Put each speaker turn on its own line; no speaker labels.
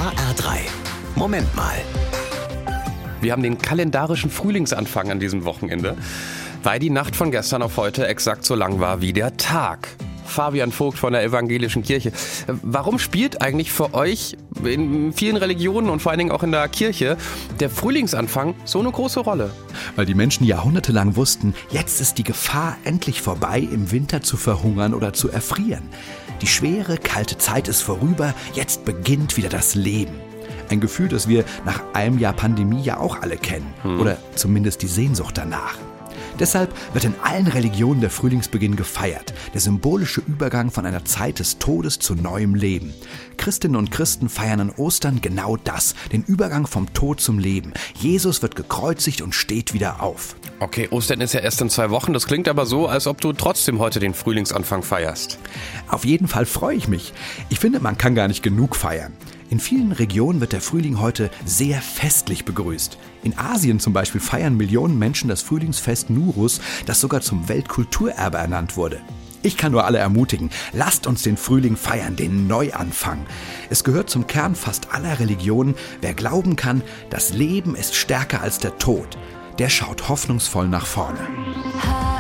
HR3. Moment mal.
Wir haben den kalendarischen Frühlingsanfang an diesem Wochenende, weil die Nacht von gestern auf heute exakt so lang war wie der Tag. Fabian Vogt von der Evangelischen Kirche. Warum spielt eigentlich für euch in vielen Religionen und vor allen Dingen auch in der Kirche der Frühlingsanfang so eine große Rolle?
Weil die Menschen jahrhundertelang wussten, jetzt ist die Gefahr endlich vorbei, im Winter zu verhungern oder zu erfrieren. Die schwere, kalte Zeit ist vorüber, jetzt beginnt wieder das Leben. Ein Gefühl, das wir nach einem Jahr Pandemie ja auch alle kennen. Oder zumindest die Sehnsucht danach. Deshalb wird in allen Religionen der Frühlingsbeginn gefeiert. Der symbolische Übergang von einer Zeit des Todes zu neuem Leben. Christinnen und Christen feiern an Ostern genau das, den Übergang vom Tod zum Leben. Jesus wird gekreuzigt und steht wieder auf.
Okay, Ostern ist ja erst in 2 Wochen. Das klingt aber so, als ob du trotzdem heute den Frühlingsanfang feierst.
Auf jeden Fall freue ich mich. Ich finde, man kann gar nicht genug feiern. In vielen Regionen wird der Frühling heute sehr festlich begrüßt. In Asien zum Beispiel feiern Millionen Menschen das Frühlingsfest Nuruz, das sogar zum Weltkulturerbe ernannt wurde. Ich kann nur alle ermutigen, lasst uns den Frühling feiern, den Neuanfang. Es gehört zum Kern fast aller Religionen, wer glauben kann, das Leben ist stärker als der Tod. Der schaut hoffnungsvoll nach vorne.